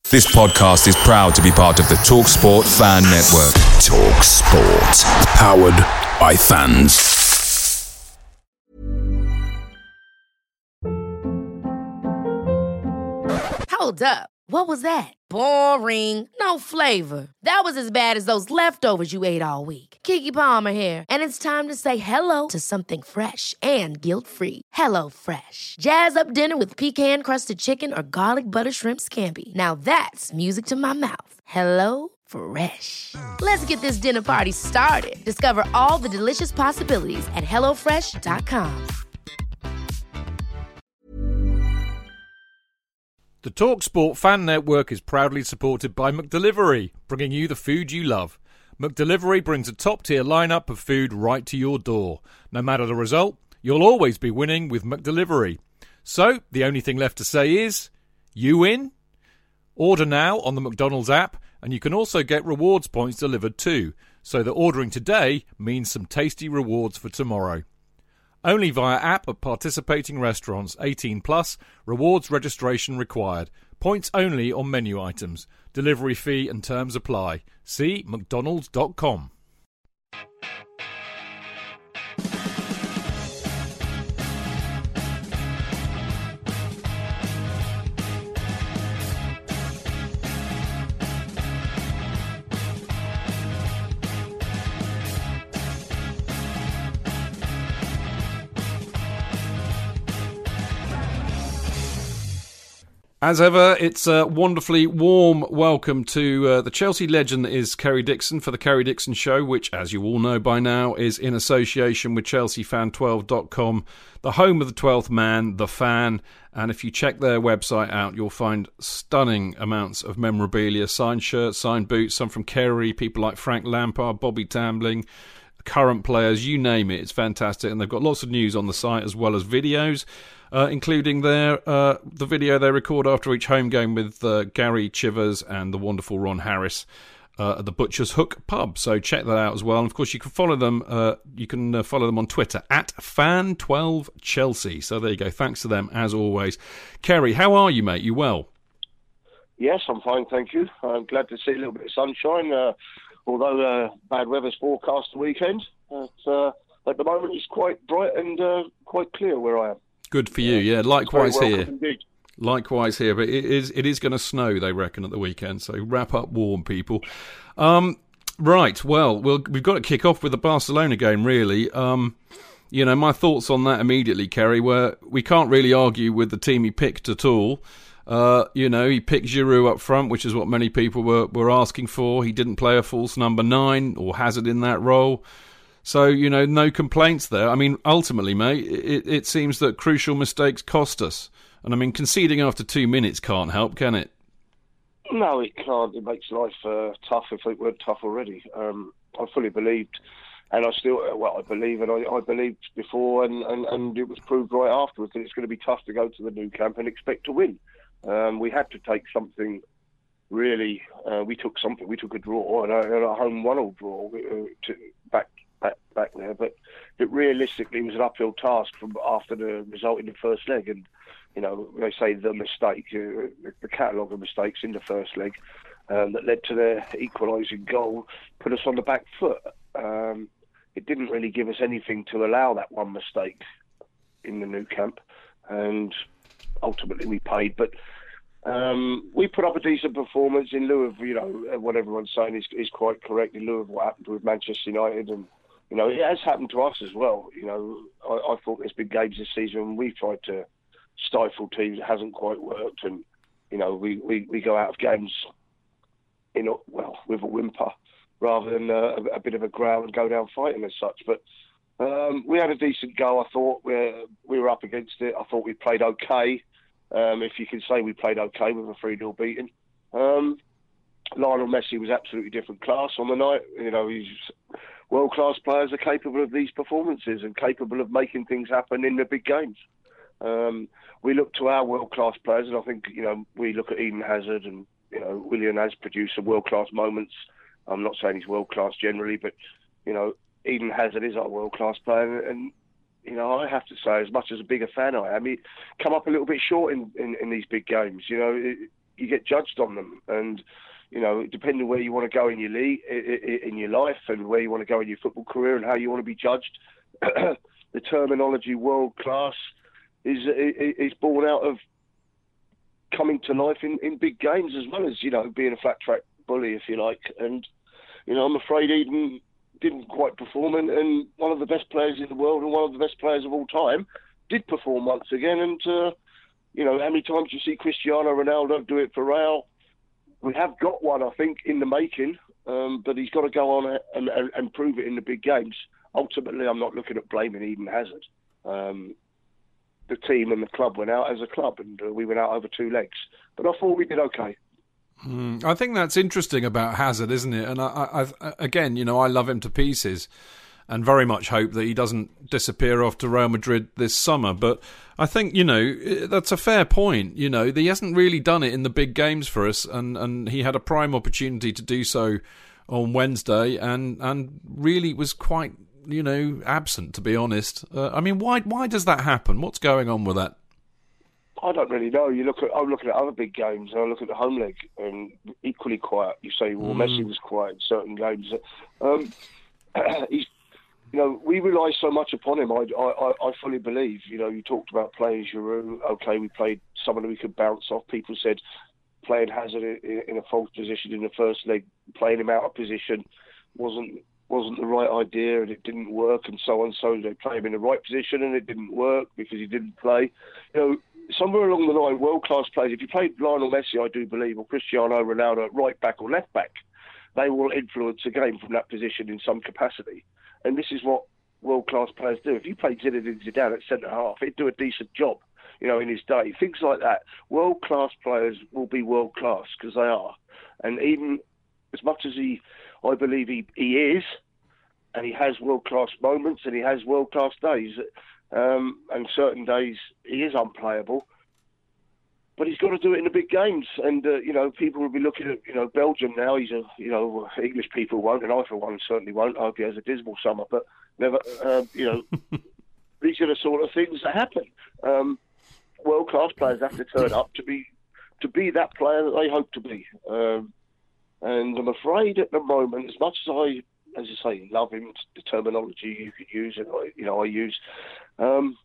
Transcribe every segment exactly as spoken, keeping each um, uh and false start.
This podcast is proud to be part of the TalkSport Fan Network. TalkSport. Powered by fans. Hold up. What was that? Boring. No flavor. That was as bad as those leftovers you ate all week. Keke Palmer here. And it's time to say hello to something fresh and guilt-free. Hello Fresh. Jazz up dinner with pecan-crusted chicken or garlic butter shrimp scampi. Now that's music to my mouth. Hello Fresh. Let's get this dinner party started. Discover all the delicious possibilities at hello fresh dot com. The TalkSport Fan Network is proudly supported by McDelivery, bringing you the food you love. McDelivery brings a top-tier lineup of food right to your door. No matter the result, you'll always be winning with McDelivery. So, the only thing left to say is, you win? Order now on the McDonald's app, and you can also get rewards points delivered too, so that ordering today means some tasty rewards for tomorrow. Only via app at participating restaurants. eighteen plus. Rewards registration required. Points only on menu items. Delivery fee and terms apply. See mcdonalds dot com. As ever, it's a wonderfully warm welcome to uh, the Chelsea legend that is Kerry Dixon for the Kerry Dixon Show, which, as you all know by now, is in association with Chelsea Fan twelve dot com, the home of the twelfth man, The Fan. And if you check their website out, you'll find stunning amounts of memorabilia, signed shirts, signed boots, some from Kerry, people like Frank Lampard, Bobby Tambling, current players, you name it. It's fantastic. And they've got lots of news on the site as well as videos. Uh, including their uh, the video they record after each home game with uh, Gary Chivers and the wonderful Ron Harris uh, at the Butcher's Hook pub. So check that out as well. And of course, you can follow them. Uh, you can uh, follow them on Twitter at fan twelve Chelsea. So there you go. Thanks to them as always. Kerry, how are you, mate? You well? Yes, I'm fine, thank you. I'm glad to see a little bit of sunshine. Uh, although uh, bad weather's forecast the weekend, but, uh, at the moment it's quite bright and uh, quite clear where I am. Good for you, yeah. Likewise here. Indeed. Likewise here, but it is it is going to snow, they reckon, at the weekend. So wrap up warm, people. Um, right, well, we'll we've got to kick off with the Barcelona game, really. Um, you know, my thoughts on that immediately, Kerry, were we can't really argue with the team he picked at all. Uh, you know, he picked Giroud up front, which is what many people were, were asking for. He didn't play a false number nine or Hazard in that role. So, you know, no complaints there. I mean, ultimately, mate, it, it seems that crucial mistakes cost us. And, I mean, conceding after two minutes can't help, can it? No, it can't. It makes life uh, tough if it weren't tough already. Um, I fully believed, and I still, well, I believe, and I, I believed before, and, and, and it was proved right afterwards that it's going to be tough to go to the Nou Camp and expect to win. Um, we had to take something, really, uh, we took something, we took a draw, and a, and a home one-all draw uh, to back Back, back there, but it realistically was an uphill task from after the result in the first leg. And you know, they say the mistake, uh, the, the catalogue of mistakes in the first leg um, that led to their equalising goal put us on the back foot. Um, it didn't really give us anything to allow that one mistake in the Nou Camp, and ultimately we paid. But um, we put up a decent performance in lieu of, you know, what everyone's saying is, is quite correct in lieu of what happened with Manchester United. And you know, it has happened to us as well. You know, I, I thought there's been games this season when we've tried to stifle teams. It hasn't quite worked. And, you know, we, we, we go out of games, in a, well, with a whimper rather than uh, a, a bit of a growl and go down fighting as such. But um, we had a decent go, I thought. We're, we were up against it. I thought we played okay, um, if you can say we played okay with a three nil beating. Um, Lionel Messi was absolutely different class on the night. You know, he's... world-class players are capable of these performances and capable of making things happen in the big games. Um, we look to our world-class players, and I think, you know, we look at Eden Hazard, and, you know, Willian has produced some world-class moments. I'm not saying he's world-class generally, but, you know, Eden Hazard is our world-class player, and, you know, I have to say, as much as a bigger fan I am, he come up a little bit short in, in, in these big games. You know, it, you get judged on them. And, you know, depending where you want to go in your league, in your life, and where you want to go in your football career, and how you want to be judged, the terminology world class is is born out of coming to life in, in big games, as well as, you know, being a flat track bully, if you like. And, you know, I'm afraid Eden didn't quite perform, and, and one of the best players in the world and one of the best players of all time did perform once again. And, uh, you know, how many times you see Cristiano Ronaldo do it for Real? We have got one, I think, in the making, um, but he's got to go on and, and, and prove it in the big games. Ultimately, I'm not looking at blaming Eden Hazard. Um, the team and the club went out as a club, and uh, we went out over two legs. But I thought we did okay. Mm, I think that's interesting about Hazard, isn't it? And I, I, again, you know, I love him to pieces, and very much hope that he doesn't disappear off to Real Madrid this summer. But I think, you know, that's a fair point. You know, he hasn't really done it in the big games for us, and, and he had a prime opportunity to do so on Wednesday, and and really was quite, you know, absent, to be honest. Uh, I mean, why why does that happen? What's going on with that? I don't really know. You look at, I'm looking at other big games, and I look at the home leg, and equally quiet. You say, well, mm. Messi was quiet in certain games. Um, he's, you know, we rely so much upon him. I, I, I fully believe. You know, you talked about playing Giroud. Okay, we played someone who we could bounce off. People said playing Hazard in, in a false position in the first leg, playing him out of position wasn't wasn't the right idea, and it didn't work, and so on. So they played him in the right position, and it didn't work because he didn't play. You know, somewhere along the line, world-class players, if you played Lionel Messi, I do believe, or Cristiano Ronaldo at right back or left back, they will influence a game from that position in some capacity. And this is what world-class players do. If you played Zinedine Zidane at centre-half, he'd do a decent job, you know, in his day. Things like that. World-class players will be world-class, because they are. And even as much as he, I believe he, he is, and he has world-class moments, and he has world-class days, Um, and certain days he is unplayable, but he's got to do it in the big games. And uh, you know, people will be looking at, you know, Belgium now. He's a, you know, English people won't, and I for one certainly won't. I hope he has a dismal summer, but never. Uh, you know, these are the sort of things that happen. Um, world class players have to turn up to be to be that player that they hope to be. Um, and I'm afraid at the moment, as much as I, as I say, love him, the terminology you could use, and I, you know, I use. Um,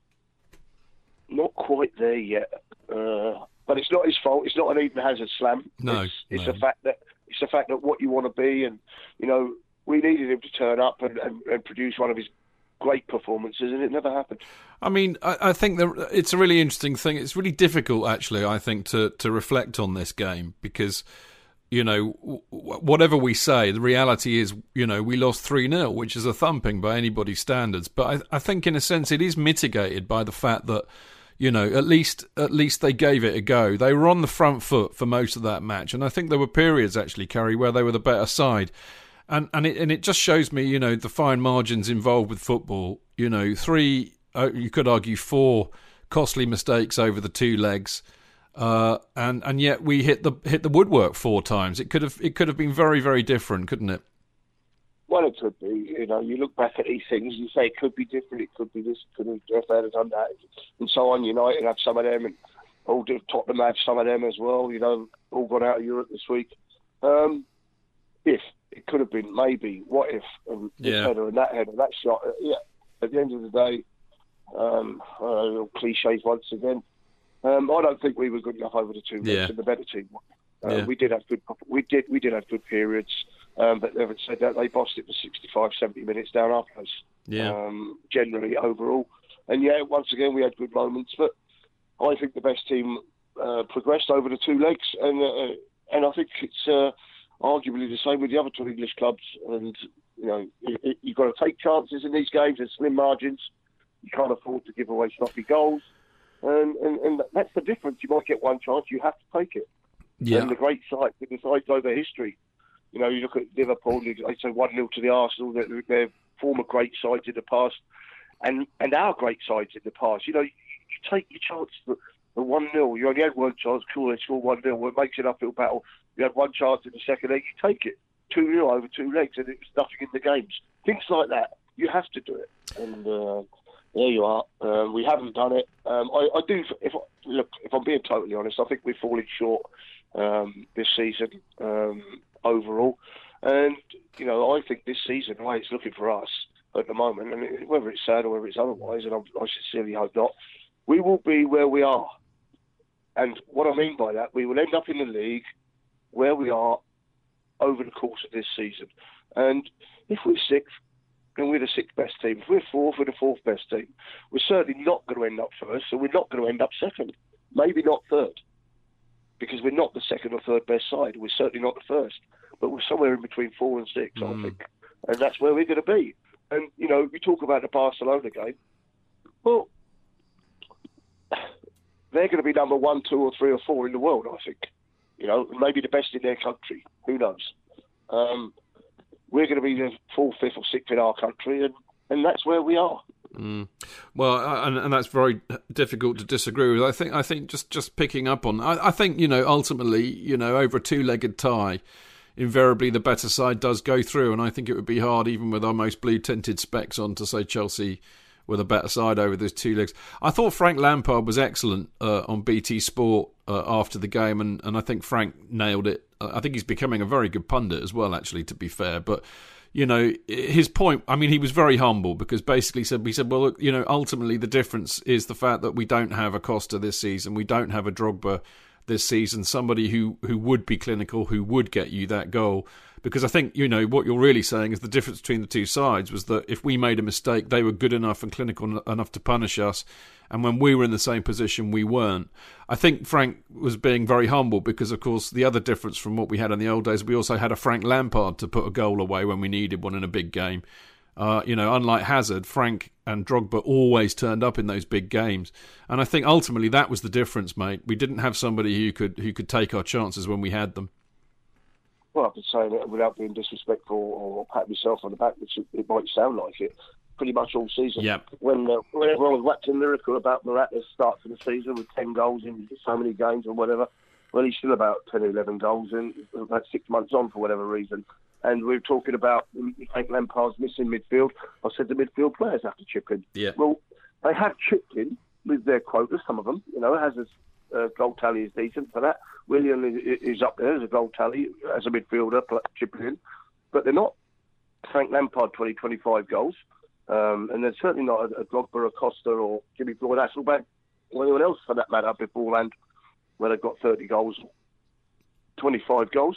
not quite there yet, uh, but it's not his fault. It's not an Eden Hazard slam. No, it's, it's no. the fact that it's the fact that what you want to be, and you know, we needed him to turn up and, and, and produce one of his great performances, and it never happened. I mean, I, I think that it's a really interesting thing. It's really difficult, actually, I think, to to reflect on this game because, you know, whatever we say, the reality is, you know, we lost three nil, which is a thumping by anybody's standards. But I, I think, in a sense, it is mitigated by the fact that, you know, at least at least they gave it a go. They were on the front foot for most of that match. And I think there were periods, actually, Kerry, where they were the better side. And and it, and it just shows me, you know, the fine margins involved with football. You know, three, you could argue four costly mistakes over the two legs. Uh, and and yet we hit the hit the woodwork four times. It could have it could have been very very different, couldn't it? Well, it could be. You know, you look back at these things, you say it could be different. It could be this. Could have if they had done that, and so on. United have some of them, and all Tottenham have some of them as well. You know, all got out of Europe this week. Um, if it could have been, maybe. What if? And this yeah. header and that header, that shot. Yeah. At the end of the day, um, uh, cliches once again. Um, I don't think we were good enough over the two legs, yeah. and the better team. Uh, yeah. We did have good. We did. We did have good periods, um, but having said that, they bossed it for sixty-five, seventy minutes down our place. Yeah. Um, generally, overall, and yeah, once again, we had good moments. But I think the best team uh, progressed over the two legs, and uh, and I think it's uh, arguably the same with the other two English clubs. And you know, it, it, you've got to take chances in these games. There's slim margins. You can't afford to give away sloppy goals. And, and, and that's the difference. You might get one chance, you have to take it. Yeah. And the great side, it decides over history. You know, you look at Liverpool, they say one nil to the Arsenal, they're, they're former great sides in the past, and, and our great sides in the past. You know, you, you take your chance for the one nil. You only had one chance, cool, they score one nil, it makes it an uphill battle. You had one chance in the second leg, you take it. two nil over two legs, and it was nothing in the games. Things like that, you have to do it. And, uh, there you are. Um, we haven't done it. Um, I, I do. If look, if I'm being totally honest, I think we're falling short um, this season um, overall. And, you know, I think this season, the way it's looking for us at the moment, and whether it's sad or whether it's otherwise, and I, I sincerely hope not, we will be where we are. And what I mean by that, we will end up in the league where we are over the course of this season. And if we're sixth, then we're the sixth best team. If we're fourth, we're the fourth best team. We're certainly not going to end up first, so we're not going to end up second. Maybe not third, because we're not the second or third best side. We're certainly not the first, but we're somewhere in between four and six, mm. I think. And that's where we're going to be. And, you know, we talk about the Barcelona game. Well, they're going to be number one, two, or three, or four in the world, I think. You know, maybe the best in their country. Who knows? Um, we're going to be the fourth, fifth, or sixth in our country, and, and that's where we are. Mm. Well, and, and that's very difficult to disagree with. I think. I think just, just picking up on. I, I think you know ultimately, you know, over a two-legged tie, invariably the better side does go through, and I think it would be hard, even with our most blue-tinted specs on, to say Chelsea were the better side over those two legs. I thought Frank Lampard was excellent uh, on B T Sport uh, after the game, and, and I think Frank nailed it. I think he's becoming a very good pundit as well, actually, to be fair. But, you know, his point, I mean, he was very humble because basically said, he said, well, look, you know, ultimately the difference is the fact that we don't have a Costa this season. We don't have a Drogba this season, somebody who, who would be clinical, who would get you that goal. Because I think, you know, what you're really saying is the difference between the two sides was that if we made a mistake, they were good enough and clinical enough to punish us. And when we were in the same position, we weren't. I think Frank was being very humble because, of course, the other difference from what we had in the old days, we also had a Frank Lampard to put a goal away when we needed one in a big game. Uh, you know, unlike Hazard, Frank and Drogba always turned up in those big games. And I think ultimately that was the difference, mate. We didn't have somebody who could who could take our chances when we had them. Well, I've been saying it without being disrespectful or pat myself on the back, which it might sound like it, pretty much all season. Yep. When, uh, when everyone was waxing lyrical about Morata's start to the season with ten goals in so many games or whatever, well, he's still about ten or eleven goals in, about six months on for whatever reason. And we were talking about Frank Lampard's missing midfield. I said the midfield players have to chip in. Yeah. Well, they have chipped in with their quotas, some of them. You know, Hazard's uh, goal tally is decent for that. Willian is up there as a goal tally, as a midfielder, chipping in. But they're not Frank Lampard twenty, twenty-five goals. Um, and they're certainly not a, a Drogba, a Costa, or Jimmy Floyd Hasselback, or anyone else for that matter beforehand, where they've got thirty goals, twenty-five goals.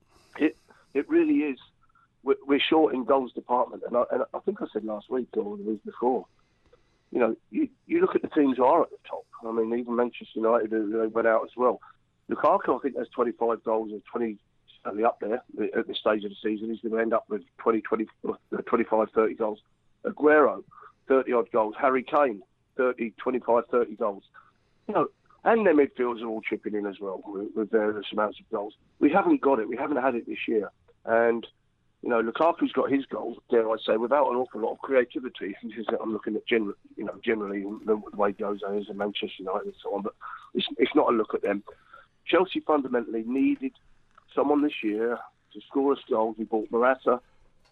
It it really is. We're, we're short in goals department. And I, and I think I said last week or the week before, you know, you, you look at the teams who are at the top. I mean, even Manchester United, they went out as well. Lukaku, I think, has twenty-five goals and twenty, certainly up there at this stage of the season. He's going to end up with twenty, twenty, twenty-five, thirty goals. Aguero, thirty-odd goals. Harry Kane, thirty, twenty-five, thirty goals. You know, and their midfielders are all chipping in as well with, with various amounts of goals. We haven't got it. We haven't had it this year. And, you know, Lukaku's got his goals, dare I say, without an awful lot of creativity. I'm looking at, gen- you know, generally the, the way Jose is and Manchester United and so on. But it's, it's not a look at them. Chelsea fundamentally needed someone this year to score us goals. We bought Morata.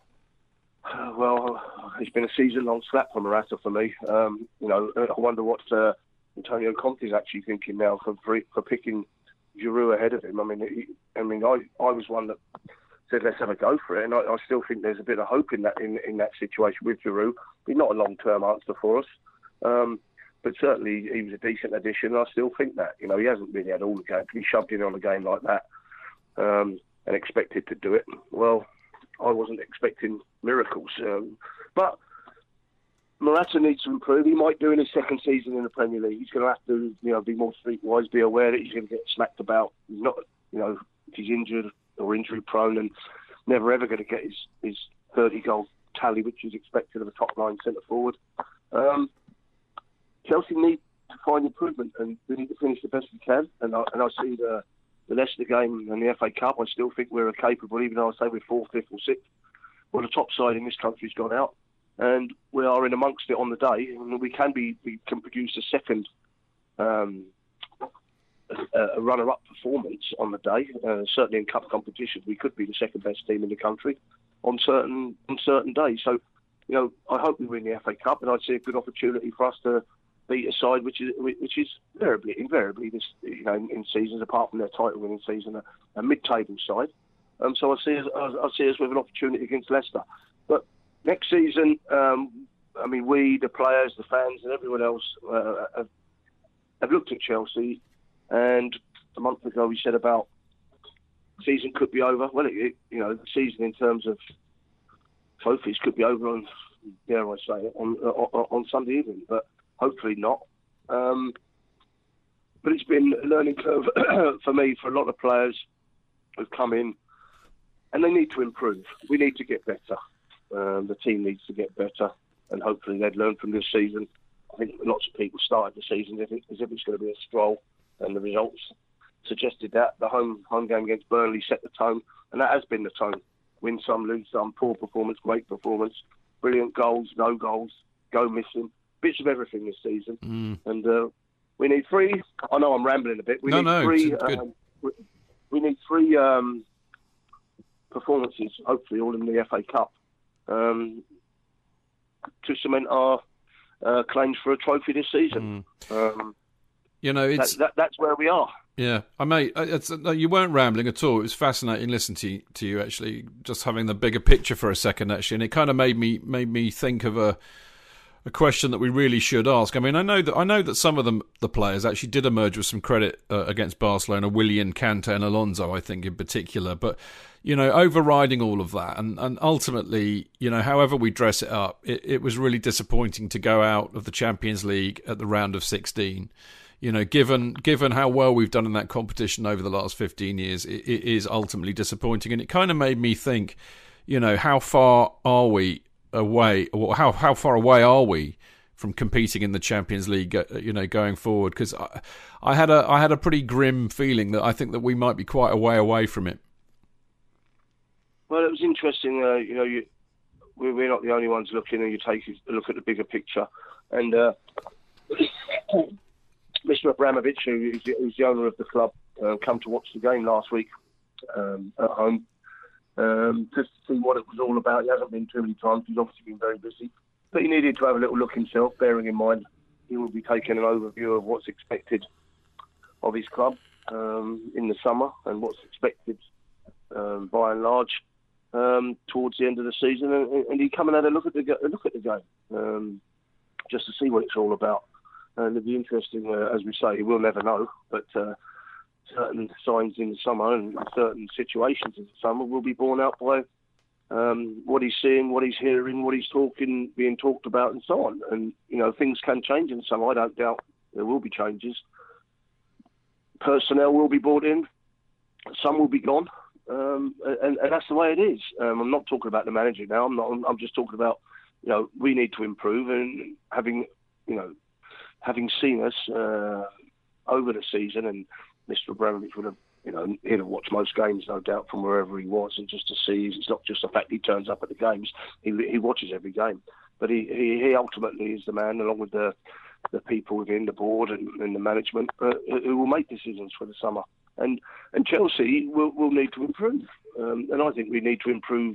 Uh, well, it's been a season-long slap for Morata for me. Um, you know, I wonder what uh, Antonio Conte's actually thinking now for for picking Giroud ahead of him. I mean, he, I mean, I, I was one that said let's have a go for it, and I, I still think there's a bit of hope in that in, in that situation with Giroud. He's not a long-term answer for us, um, but certainly he was a decent addition. And I still think that. You know, he hasn't really had all the games. He shoved in on a game like that um, and expected to do it. Well, I wasn't expecting miracles. Um, but Morata needs to improve. He might do in his second season in the Premier League. He's going to have to, you know, be more streetwise, be aware that he's going to get smacked about. He's not, you know, if he's injured or injury prone, and never ever going to get his, his thirty goal tally, which is expected of a top line centre forward. Um, Chelsea need to find improvement, and we need to finish the best we can. And I, and I see the the Leicester game and the F A Cup. I still think we're capable, even though I say we're fourth, fifth, or sixth. Well, the top side in this country's gone out, and we are in amongst it on the day. And we can be, we can produce a second, um, a, a runner-up performance on the day. Uh, certainly in cup competitions, we could be the second best team in the country on certain on certain days. So, you know, I hope we win the F A Cup, and I'd see a good opportunity for us to beat a side which is which is invariably, invariably this, you know, in, in seasons, apart from their title-winning season, a, a mid-table side. Um, so I see us, I, I see us with an opportunity against Leicester. But next season, um, I mean, we, the players, the fans, and everyone else uh, have, have looked at Chelsea, and a month ago we said about season could be over. Well, it, it, you know, the season in terms of trophies could be over on, dare I say it, on, on, on Sunday evening, but hopefully not. Um, but it's been a learning curve for me, for a lot of players who've come in, and they need to improve. We need to get better. Um, the team needs to get better, and hopefully they'd learn from this season. I think lots of people started the season as if it's going to be a stroll, and the results suggested that. The home home game against Burnley set the tone, and that has been the tone. Win some, lose some, poor performance, great performance, brilliant goals, no goals, go missing, bits of everything this season. Mm. And uh, we need three. I know I'm rambling a bit. We no, need no, three. it's good. Um, we, we need three um, performances, hopefully all in the F A Cup, um, to cement our uh, claims for a trophy this season. Mm. Um, you know, it's that, that, that's where we are. Yeah, I mate, it's, no, you weren't rambling at all. It was fascinating listening to, to you, actually, just having the bigger picture for a second, actually, and it kind of made me made me think of a a question that we really should ask. I mean, I know that I know that some of them, the players, actually did emerge with some credit uh, against Barcelona, Willian, Kante, and Alonso, I think in particular. But you know, overriding all of that, and, and ultimately, you know, however we dress it up, it, it was really disappointing to go out of the Champions League at the round of sixteen. You know, given given how well we've done in that competition over the last fifteen years, it, it is ultimately disappointing. And it kind of made me think, you know, how far are we away, or how how far away are we from competing in the Champions League, you know, going forward? Because I, I had a I had a pretty grim feeling that I think that we might be quite a way away from it. Well, it was interesting. Uh, you know, you, we're not the only ones looking, and you take a look at the bigger picture. And uh, Mister Abramovich, who is, who's the owner of the club, uh, come to watch the game last week um, at home, um, just to see what it was all about. He hasn't been too many times. He's obviously been very busy. But he needed to have a little look himself, bearing in mind he will be taking an overview of what's expected of his club um, in the summer, and what's expected um, by and large um, towards the end of the season. And, and he come and had a look at the, a look at the game um, just to see what it's all about. And it'll be interesting, uh, as we say, we'll never know, but uh, certain signs in the summer and certain situations in the summer will be borne out by um, what he's seeing, what he's hearing, what he's talking, being talked about, and so on. And, you know, things can change in the summer. I don't doubt there will be changes. Personnel will be brought in. Some will be gone. Um, and, and that's the way it is. Um, I'm not talking about the manager now. I'm not. I'm just talking about, you know, we need to improve, and having, you know, having seen us uh, over the season, and Mister Abramovich would have, you know, he'd have watched most games, no doubt, from wherever he was, and just to see, it's not just the fact he turns up at the games, he he watches every game. But he, he, he ultimately is the man, along with the the people within the board and, and the management, uh, who will make decisions for the summer. And and Chelsea will, will need to improve. Um, and I think we need to improve,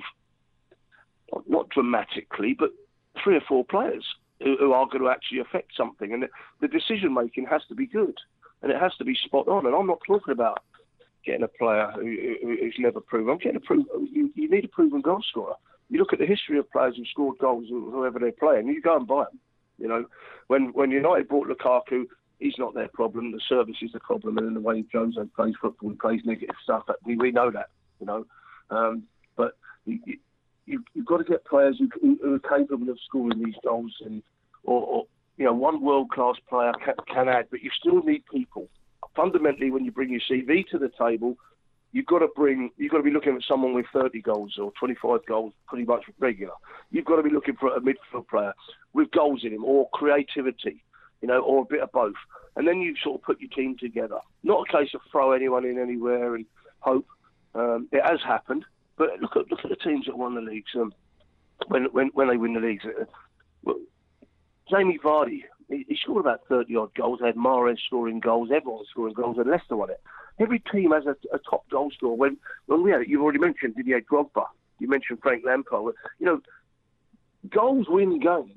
not dramatically, but three or four players who are going to actually affect something. And the decision-making has to be good, and it has to be spot on. And I'm not talking about getting a player who, who's never proven. I'm getting a prove. You, you need a proven goal scorer. You look at the history of players who scored goals, whoever they play, and you go and buy them. You know, when when United bought Lukaku, he's not their problem. The service is the problem, and in the way Jose plays football, he plays negative stuff. We, we know that, you know. Um, but you, you, you've got to get players who, who are capable of scoring these goals, and or, or you know, one world-class player can, can add, but you still need people. Fundamentally, when you bring your C V to the table, you've got to bring, you've got to be looking at someone with thirty goals or twenty-five goals, pretty much regular. You've got to be looking for a midfield player with goals in him, or creativity, you know, or a bit of both. And then you sort of put your team together. Not a case of throw anyone in anywhere and hope. Um, it has happened, but look at look at the teams that won the leagues. Um, when when when they win the leagues, uh, well, Jamie Vardy, he, he scored about thirty odd goals. They had Mahrez scoring goals, everyone scoring goals, and Leicester won it. Every team has a, a top goal scorer. When when we had it, you've already mentioned Didier Drogba. You mentioned Frank Lampard. You know, goals win games.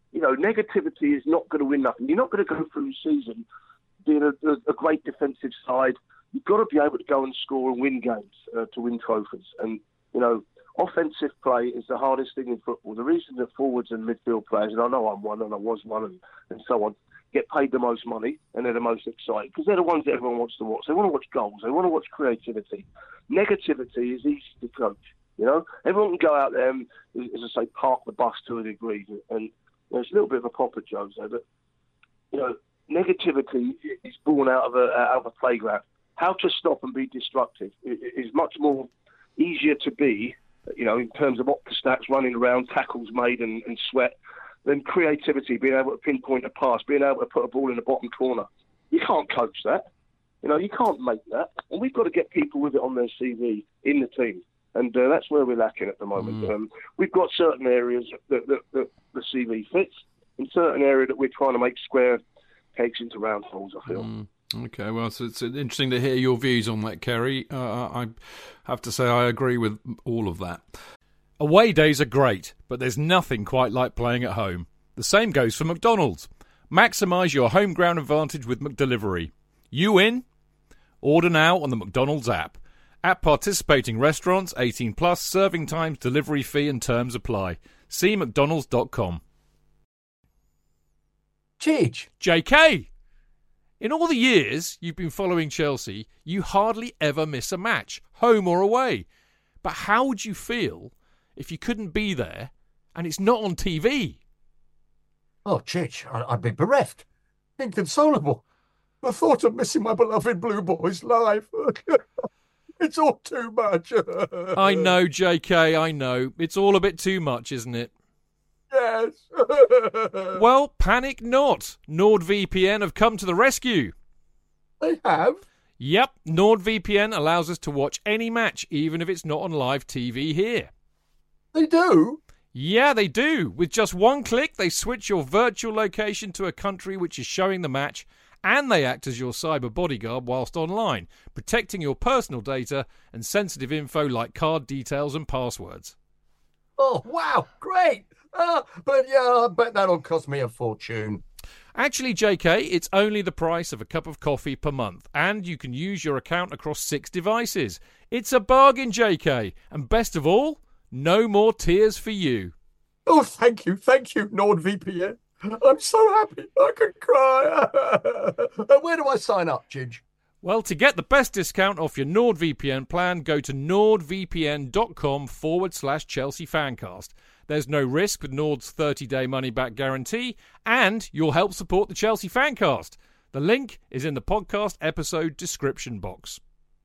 you know, negativity is not going to win nothing. You're not going to go through the season being a, a, a great defensive side. You've got to be able to go and score and win games uh, to win trophies. And, you know, offensive play is the hardest thing in football. The reason that forwards and midfield players, and I know I'm one and I was one and, and so on, get paid the most money and they're the most exciting because they're the ones that everyone wants to watch. They want to watch goals. They want to watch creativity. Negativity is easy to coach. You know, everyone can go out there and, as I say, park the bus to a degree. And you know, it's a little bit of a pop at Joe's there, but you know, negativity is born out of a out of a playground. How to stop and be destructive is much more easier to be, you know, in terms of octostats, running around, tackles made and, and sweat, than creativity, being able to pinpoint a pass, being able to put a ball in the bottom corner. You can't coach that. You know, you can't make that. And we've got to get people with it on their C V in the team. And uh, that's where we're lacking at the moment. Mm. Um, we've got certain areas that, that, that the C V fits, and certain areas that we're trying to make square pegs into round holes, I feel. Mm. Okay, well, so it's interesting to hear your views on that, Kerry. Uh, I have to say I agree with all of that. Away days are great, but there's nothing quite like playing at home. The same goes for McDonald's. Maximise your home ground advantage with McDelivery. You in? Order now on the McDonald's app. At participating restaurants, eighteen plus, serving times, delivery fee and terms apply. See mcdonalds dot com. Chidge. J K, in all the years you've been following Chelsea, you hardly ever miss a match, home or away. But how would you feel if you couldn't be there and it's not on T V? Oh, Chidge, I'd be bereft. Inconsolable. The thought of missing my beloved Blue Boys live. It's all too much. I know, J K, I know. It's all a bit too much, isn't it? Yes. Well, panic not. NordVPN have come to the rescue. They have? Yep, NordVPN allows us to watch any match, even if it's not on live T V here. They do? Yeah, they do. With just one click, they switch your virtual location to a country which is showing the match, and they act as your cyber bodyguard whilst online, protecting your personal data and sensitive info like card details and passwords. Oh, wow, great. Uh, but yeah, I bet that'll cost me a fortune. Actually, J K, it's only the price of a cup of coffee per month, and you can use your account across six devices. It's a bargain, J K, and best of all, no more tears for you. Oh, thank you, thank you, NordVPN. I'm so happy I could cry. Where do I sign up, Chidge? Well, to get the best discount off your NordVPN plan, go to nordvpn.com forward slash Chelsea Fancast. There's no risk with Nord's thirty-day money-back guarantee, and you'll help support the Chelsea Fancast. The link is in the podcast episode description box.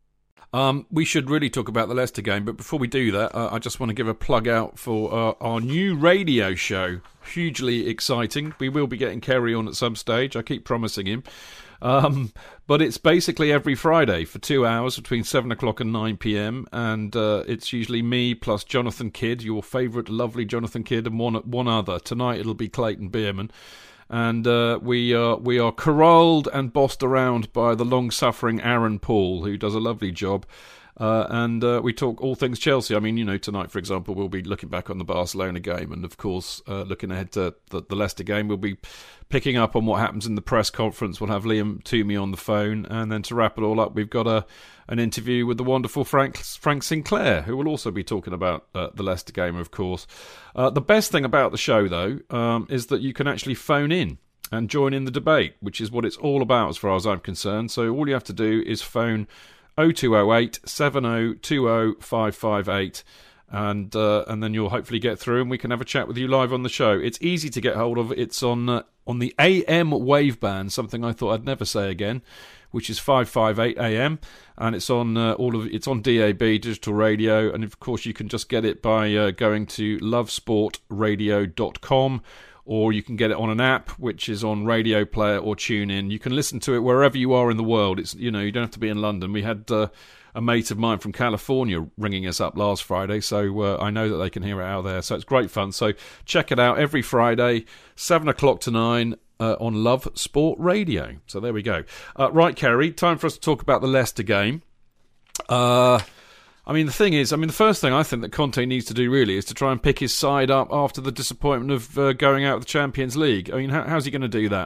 Um, we should really talk about the Leicester game, but before we do that, uh, I just want to give a plug out for uh, our new radio show. Hugely exciting. We will be getting Kerry on at some stage. I keep promising him. Um, but it's basically every Friday for two hours between seven o'clock and nine p.m. And uh, it's usually me plus Jonathan Kidd, your favourite lovely Jonathan Kidd, and one one other. Tonight it'll be Clayton Bierman. And uh, we are we are corralled and bossed around by the long-suffering Aaron Paul, who does a lovely job. Uh, and uh, we talk all things Chelsea. I mean, you know, tonight, for example, we'll be looking back on the Barcelona game. And, of course, uh, looking ahead to the, the Leicester game, we'll be picking up on what happens in the press conference. We'll have Liam Toomey on the phone. And then to wrap it all up, we've got a an interview with the wonderful Frank Frank Sinclair, who will also be talking about uh, the Leicester game, of course. Uh, the best thing about the show, though, um, is that you can actually phone in and join in the debate, which is what it's all about as far as I'm concerned. So all you have to do is phone oh two oh eight, seven oh two oh, five five eight, and uh, and then you'll hopefully get through and we can have a chat with you live on the show. It's easy to get hold of. It's on uh, on the A M wave band, something I thought I'd never say again, which is five five eight A M, and it's on uh, all of it's on D A B, digital radio, and of course you can just get it by uh, going to love sport radio dot com. Or you can get it on an app, which is on Radio Player or TuneIn. You can listen to it wherever you are in the world. It's you know you don't have to be in London. We had uh, a mate of mine from California ringing us up last Friday, so uh, I know that they can hear it out there. So it's great fun. So check it out every Friday, seven o'clock to nine uh, on Love Sport Radio. So there we go. Uh, right, Kerry, time for us to talk about the Leicester game. Uh, I mean, the thing is, I mean, the first thing I think that Conte needs to do really is to try and pick his side up after the disappointment of uh, going out of the Champions League. I mean, how, how's he going to do that?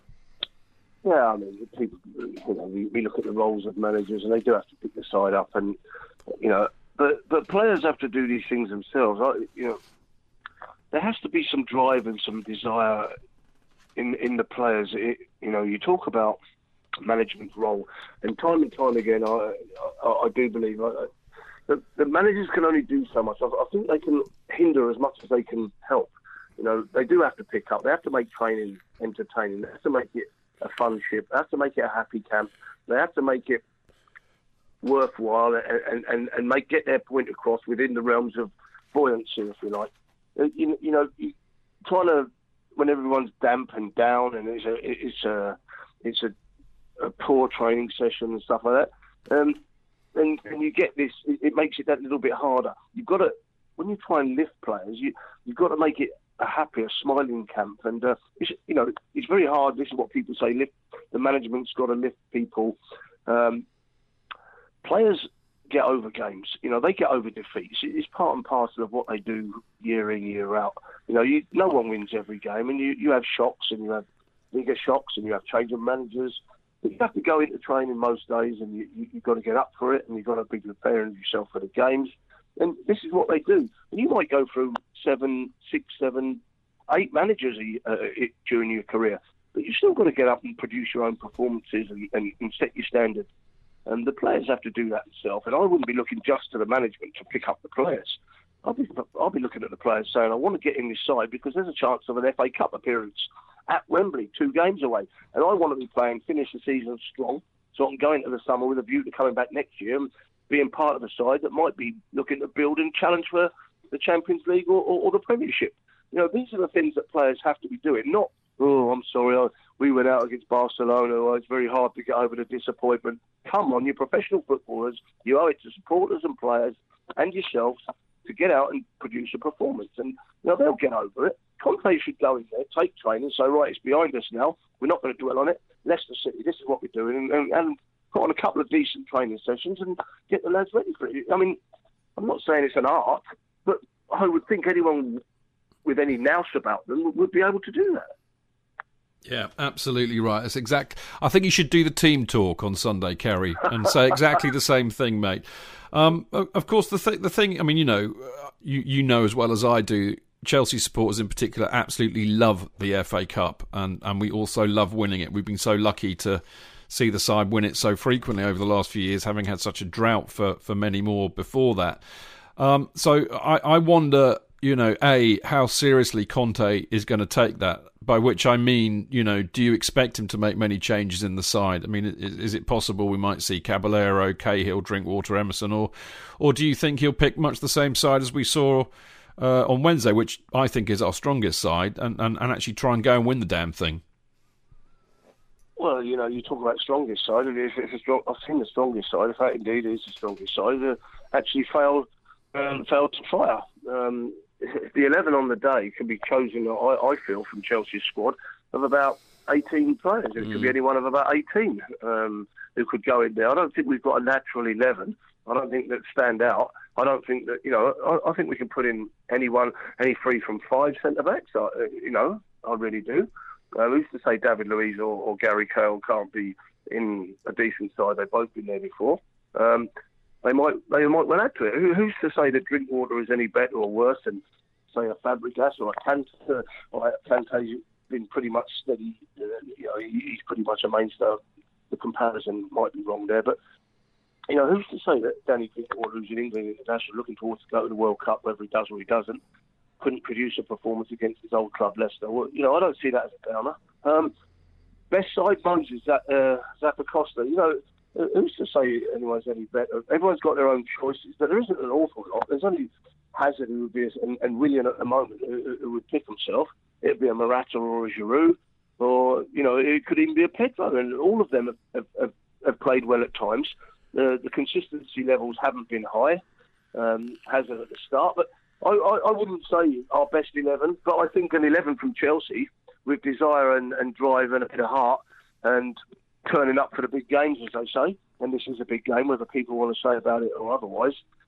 Yeah, I mean, people, you know, we, we look at the roles of managers, and they do have to pick the side up, and you know, but but players have to do these things themselves. I, you know, there has to be some drive and some desire in in the players. It, you know, you talk about management role, and time and time again, I I, I do believe I, the, the managers can only do so much. I, I think they can hinder as much as they can help. You know, they do have to pick up. They have to make training entertaining. They have to make it a fun ship. They have to make it a happy camp. They have to make it worthwhile and and, and make get their point across within the realms of buoyancy, if you like. You, you know, trying to when everyone's damp and down, and it's a it's a it's a, a poor training session and stuff like that. Um, and, and you get this, it, it makes it that little bit harder. You've got to, when you try and lift players, you you've got to make it a happy, a smiling camp. And uh, it's, you know, it's very hard. This is what people say: lift the management's got to lift people. Um, players get over games. You know, they get over defeats. It's part and parcel of what they do year in, year out. You know, you, no one wins every game, and you, you have shocks, and you have bigger shocks, and you have change of managers. But you have to go into training most days, and you, you, you've got to get up for it, and you've got to be preparing yourself for the games. And this is what they do. And you might go through seven, six, seven, eight managers uh, during your career, but you've still got to get up and produce your own performances and, and, and set your standard. And the players have to do that themselves. And I wouldn't be looking just to the management to pick up the players. I'll be, I'll be looking at the players saying, I want to get in this side because there's a chance of an F A Cup appearance at Wembley, two games away. And I want to be playing, finish the season strong, so I can go into the summer with a view to coming back next year and being part of a side that might be looking to build and challenge for the Champions League or, or, or the Premiership. You know, these are the things that players have to be doing, not, oh, I'm sorry, I, we went out against Barcelona, oh, it's very hard to get over the disappointment. Come on, you're professional footballers. You owe it to supporters and players and yourselves to get out and produce a performance. And, you know, they'll get over it. Conte should go in there, take training, say, right, it's behind us now. We're not going to dwell on it. Leicester City, this is what we're doing. And, and, and put on a couple of decent training sessions and get the lads ready for it. I mean, I'm not saying it's an art, but I would think anyone with any nous about them would be able to do that. Yeah, absolutely right. That's exact. I think you should do the team talk on Sunday, Kerry, and say exactly the same thing, mate. Um, of course, the th- the thing. I mean, you know, you you know as well as I do. Chelsea supporters in particular absolutely love the F A Cup, and, and we also love winning it. We've been so lucky to see the side win it so frequently over the last few years, having had such a drought for, for many more before that. Um, so I, I wonder, you know, A, how seriously Conte is going to take that, by which I mean, you know, do you expect him to make many changes in the side? I mean, is, is it possible we might see Caballero, Cahill, Drinkwater, Emerson, or or do you think he'll pick much the same side as we saw uh, on Wednesday, which I think is our strongest side, and, and, and actually try and go and win the damn thing? Well, you know, you talk about strongest side, and if it's a strong, I've seen the strongest side, if that indeed is the strongest side, uh, actually failed um, failed to fire. Um, the eleven on the day can be chosen, I, I feel, from Chelsea's squad of about eighteen players. It mm. could be any one of about eighteen um, who could go in there. I don't think we've got a natural eleven. I don't think that stand out. I don't think that, you know, I, I think we can put in anyone, any three from five centre-backs, uh, you know, I really do. Uh, who's to say David Luiz or, or Gary Cahill can't be in a decent side? They've both been there before. Um, they might they might well add to it. Who, who's to say that Drinkwater is any better or worse than, say, a Fabregas or a Kante? Or Kante's been pretty much steady. Uh, you know, he, he's pretty much a mainstay. The comparison might be wrong there, but you know, who's to say that Danny Drinkwater, who's in England international, looking towards to go to the World Cup, whether he does or he doesn't, couldn't produce a performance against his old club, Leicester? Well, you know, I don't see that as a downer. Um, best side, Moses, uh, Zappacosta. You know, who's to say anyone's any better? Everyone's got their own choices, but there isn't an awful lot. There's only Hazard who would be, and, and Willian at the moment, who, who would pick himself. It'd be a Morata or a Giroud, or, you know, it could even be a Pedro, and all of them have, have, have played well at times. The, the consistency levels haven't been high, um, Hazard at the start, but I, I, I wouldn't say our best eleven, but I think an eleven from Chelsea with desire and, and drive and a bit of heart and turning up for the big games, as they say, and this is a big game, whether people want to say about it or otherwise,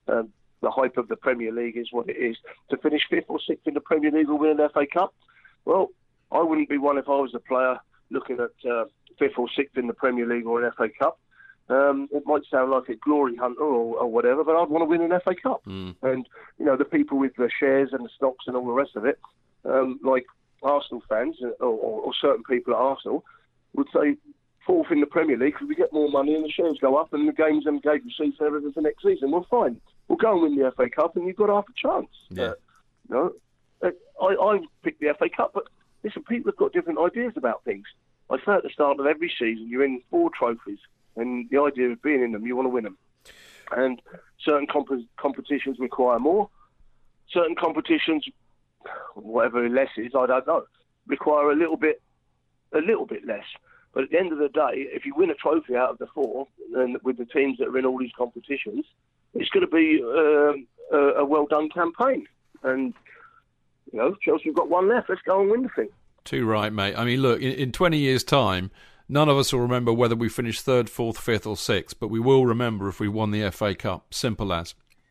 Um, the hype of the Premier League is what it is. To finish fifth or sixth in the Premier League or win an F A Cup, well, I wouldn't be one if I was a player looking at uh, fifth or sixth in the Premier League or an F A Cup. Um, it might sound like a glory hunter or, or whatever, but I'd want to win an F A Cup. Mm. And, you know, the people with the shares and the stocks and all the rest of it, um, like Arsenal fans or, or, or certain people at Arsenal, would say fourth in the Premier League because we get more money and the shares go up and the games and gate receipts and everything for next season. Well, fine. We'll go and win the F A Cup and you've got half a chance. Yeah. Uh, you know, I, I picked the F A Cup, but listen, people have got different ideas about things. I say at the start of every season, you're in four trophies, and the idea of being in them, you want to win them. And certain comp- competitions require more. Certain competitions, whatever less is, I don't know, require a little bit, a little bit less. But at the end of the day, if you win a trophy out of the four, and with the teams that are in all these competitions, it's going to be um, a, a well-done campaign. And, you know, Chelsea have got one left. Let's go and win the thing. Too right, mate. I mean, look, in, in twenty years' time, none of us will remember whether we finished third, fourth, fifth or sixth, but we will remember if we won the F A Cup. Simple as.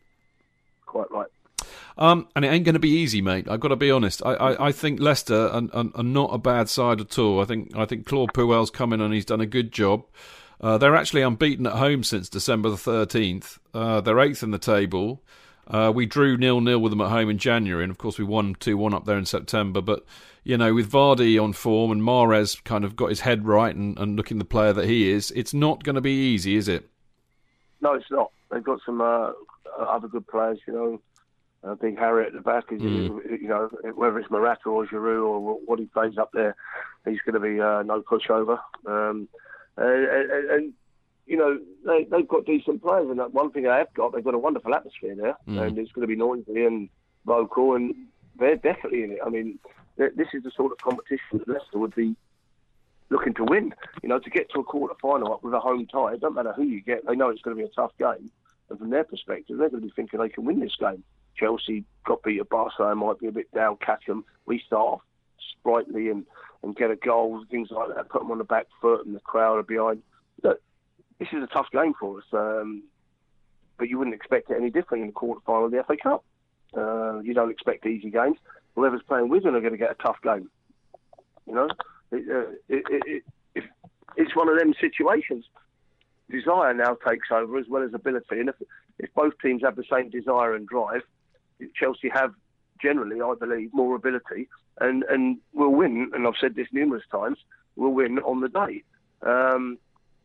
Quite right. Um, and it ain't going to be easy, mate. I've got to be honest. I, I, I think Leicester are, are, are not a bad side at all. I think I think Claude Puel's come in and he's done a good job. Uh, they're actually unbeaten at home since December the thirteenth. Uh, they're eighth in the table. Uh, we drew nil-nil with them at home in January, and of course we won two one up there in September. But, you know, with Vardy on form and Mahrez kind of got his head right and, and looking the player that he is, it's not going to be easy, is it? No, it's not. They've got some uh, other good players, you know. I think Harry at the back, is, mm. you know, whether it's Morata or Giroud or what he plays up there, he's going to be uh, no pushover. Um, and, and, and, you know, they, they've got decent players. And one thing they have got, they've got a wonderful atmosphere there. Mm. And it's going to be noisy and vocal, and they're definitely in it. I mean, this is the sort of competition that Leicester would be looking to win. You know, to get to a quarter-final up with a home tie, it doesn't matter who you get. They know it's going to be a tough game. And from their perspective, they're going to be thinking they can win this game. Chelsea got beat at Barcelona, might be a bit down, catch them. We start off sprightly and, and get a goal, things like that, put them on the back foot and the crowd are behind. Look, this is a tough game for us, um, but you wouldn't expect it any different in the quarter-final of the F A Cup. Uh, you don't expect easy games. Whoever's playing Wigan are going to get a tough game. You know, it, uh, it, it, it, it's one of them situations. Desire now takes over as well as ability, and if, if both teams have the same desire and drive, Chelsea have generally, I believe, more ability and, and will win, and I've said this numerous times, will win on the day. Um,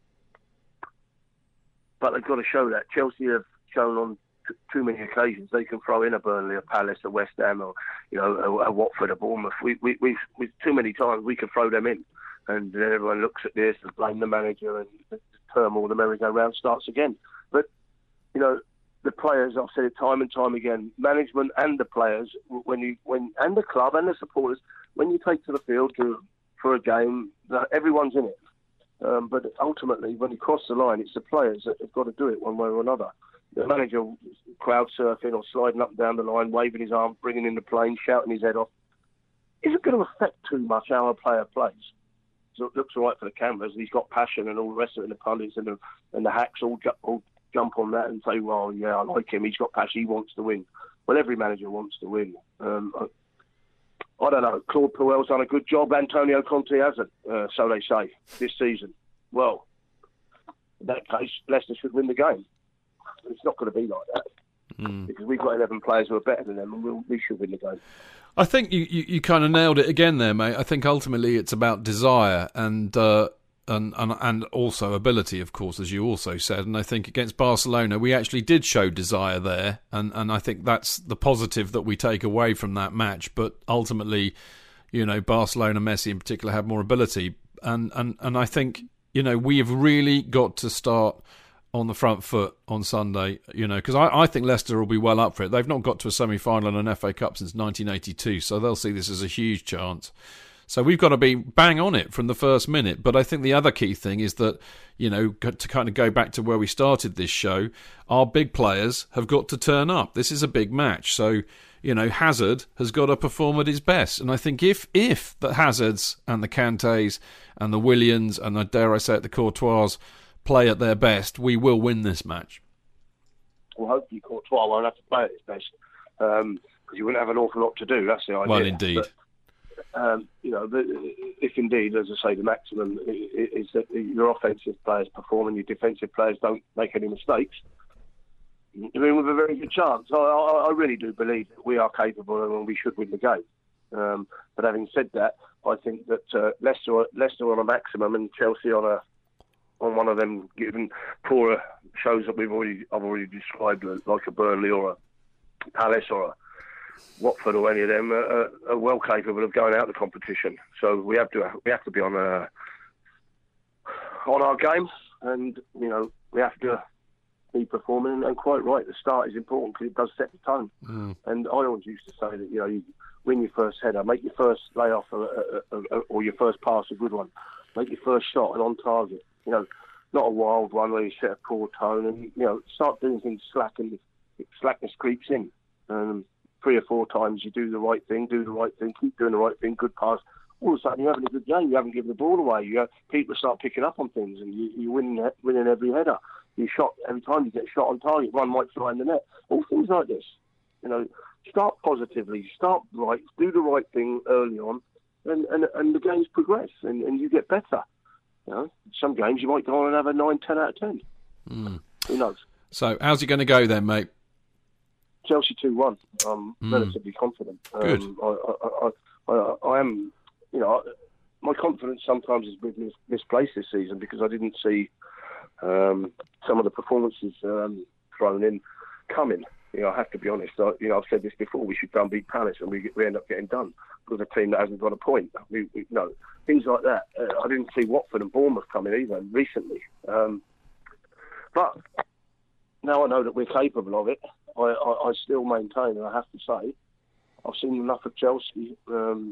but they've got to show that. Chelsea have shown on t- too many occasions they can throw in a Burnley, a Palace, a West Ham, or you know, a, a Watford, a Bournemouth. We, we, we've, we've too many times we can throw them in, and then everyone looks at this and blame the manager, and the turmoil, the merry-go-round starts again. But you know, the players, I've said it time and time again, management and the players, when you when and the club and the supporters, when you take to the field to, for a game, everyone's in it. Um, but ultimately, when you cross the line, it's the players that have got to do it one way or another. The manager crowd surfing or sliding up and down the line, waving his arm, bringing in the plane, shouting his head off, isn't going to affect too much how a player plays. So it looks all right for the cameras. He's got passion and all the rest of it, and the pundits and the, and the hacks all, ju- all jump on that and say, well, yeah, I like him. He's got passion. He wants to win. Well, every manager wants to win. Um, I, I don't know. Claude Puel's done a good job. Antonio Conte hasn't, uh, so they say, this season. Well, in that case, Leicester should win the game. It's not going to be like that. Mm. Because we've got eleven players who are better than them, and we'll, we should win the game. I think you, you, you kind of nailed it again there, mate. I think ultimately it's about desire and, uh, and and and also ability, of course, as you also said. And I think against Barcelona, we actually did show desire there, and, and I think that's the positive that we take away from that match. But ultimately, you know, Barcelona, Messi in particular, have more ability, and and and I think, you know, we have really got to start on the front foot on Sunday, you know, because I, I think Leicester will be well up for it. They've not got to a semi-final in an F A Cup since nineteen eighty-two, so they'll see this as a huge chance. So we've got to be bang on it from the first minute. But I think the other key thing is that, you know, to kind of go back to where we started this show, our big players have got to turn up. This is a big match. So, you know, Hazard has got to perform at his best. And I think if if the Hazards and the Kantés and the Williams and, the, dare I say it, the Courtois play at their best, we will win this match. well, hopefully Courtois won't have to play at his best because um, you wouldn't have an awful lot to do. That's the idea. Well, indeed. But, um, you know, if indeed, as I say, the maximum is that your offensive players perform and your defensive players don't make any mistakes, you're in with a very good chance. I, I, I really do believe that we are capable and we should win the game. Um, but having said that, I think that uh, Leicester, Leicester on a maximum and Chelsea on a on one of them given poorer shows that we've already I've already described, like a Burnley or a Palace or a Watford or any of them, are, are well capable of going out the competition. So we have to we have to be on a, on our game, and you know we have to be performing. And quite right, the start is important because it does set the tone. Mm. And I always used to say that you know you win your first header, make your first layoff a, a, a, a, or your first pass a good one, make your first shot and on target. You know, not a wild one where you set a poor tone, and you know start doing things slack and slackness creeps in. Um, three or four times you do the right thing, do the right thing, keep doing the right thing, good pass. All of a sudden you're having a good game. You haven't given the ball away. You have, people start picking up on things, and you, you're winning, winning every header. You shot every time you get a shot on target. One might fly in the net. All things like this. You know, start positively, start right, do the right thing early on, and, and, and the games progress, and, and you get better. You know, some games you might go on and have a nine, ten out of ten. Mm. Who knows? So, how's it going to go then, mate? Chelsea two one. I'm mm. relatively confident. Good. Um, I, I, I, I, I am, you know, my confidence sometimes is mis- misplaced this season because I didn't see um, some of the performances um, thrown in coming. You know, I have to be honest. I, you know, I've said this before. We should go and beat Palace, and we we end up getting done with a team that hasn't got a point. We, we, you know, things like that. Uh, I didn't see Watford and Bournemouth coming either recently. Um, but now I know that we're capable of it. I, I, I still maintain, and I have to say, I've seen enough of Chelsea. Um,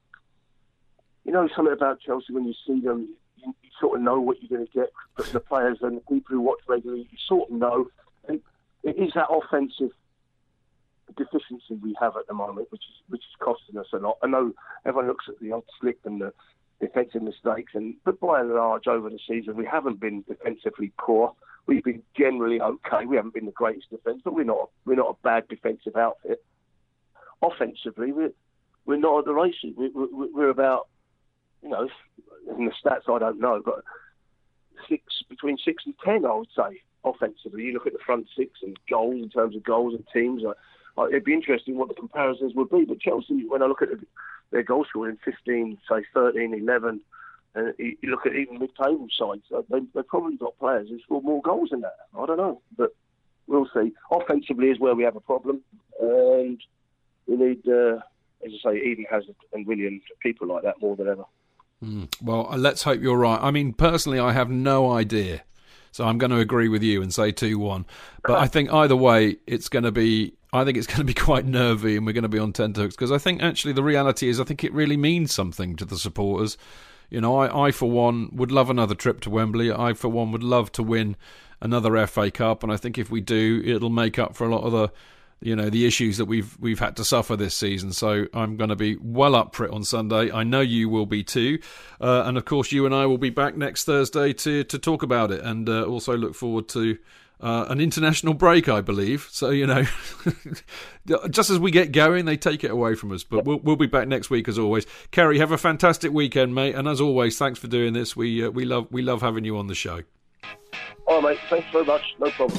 you know, something about Chelsea when you see them, you, you sort of know what you're going to get. But the players and the people who watch regularly, you sort of know. And it is that offensive deficiency we have at the moment, which is which is costing us a lot. I know everyone looks at the odd slip and the defensive mistakes, and but by and large, over the season, we haven't been defensively poor. We've been generally okay. We haven't been the greatest defence, but we're not we're not a bad defensive outfit. Offensively, we're we're not at the races. We, we, we're about, you know, in the stats I don't know, but six between six and ten, I would say. Offensively, you look at the front six and goals in terms of goals and teams. I, I, it'd be interesting what the comparisons would be. But Chelsea, when I look at the, their goal scoring, fifteen, say thirteen, eleven, and you, you look at even mid-table sides, they, they've probably got players who score more goals than that. I don't know, but we'll see. Offensively is where we have a problem, and we need, uh, as I say, Eden Hazard and Williams, people like that more than ever. Mm. Well, let's hope you're right. I mean, personally, I have no idea. So I'm going to agree with you and say two one. But I think either way, it's going to be, I think it's going to be quite nervy and we're going to be on tenterhooks because I think actually the reality is I think it really means something to the supporters. You know, I, I for one would love another trip to Wembley. I for one would love to win another F A Cup. And I think if we do, it'll make up for a lot of the, you know, the issues that we've we've had to suffer this season. So I'm going to be well up for it on Sunday. I know you will be too. Uh, and of course, you and I will be back next Thursday to, to talk about it and uh, also look forward to uh, an international break, I believe. So, you know, just as we get going, they take it away from us. But we'll, we'll be back next week as always. Kerry, have a fantastic weekend, mate. And as always, thanks for doing this. We, uh, we, love, we love having you on the show. All right, mate. Thanks very much. No problem.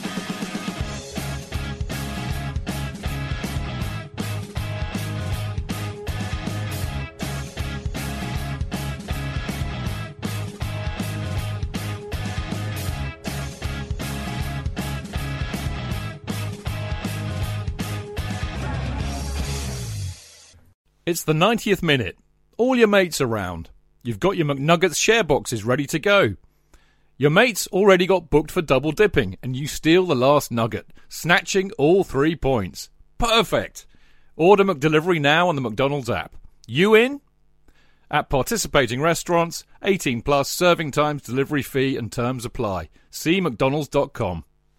It's the ninetieth minute. All your mates around. You've got your McNuggets share boxes ready to go. Your mates already got booked for double dipping and you steal the last nugget, snatching all three points. Perfect. Order McDelivery now on the McDonald's app. You in? At participating restaurants, eighteen plus, serving times, delivery fee and terms apply. See mcdonalds dot com.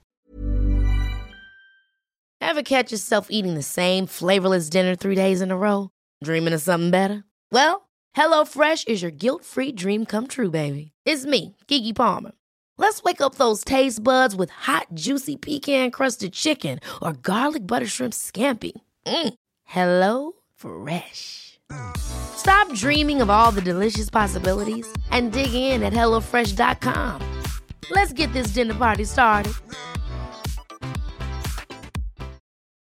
Ever catch yourself eating the same flavorless dinner three days in a row? Dreaming of something better? Well, HelloFresh is your guilt-free dream come true, baby. It's me, Keke Palmer. Let's wake up those taste buds with hot, juicy pecan-crusted chicken or garlic butter shrimp scampi. Mm. Hello Fresh. Stop dreaming of all the delicious possibilities and dig in at hello fresh dot com. Let's get this dinner party started.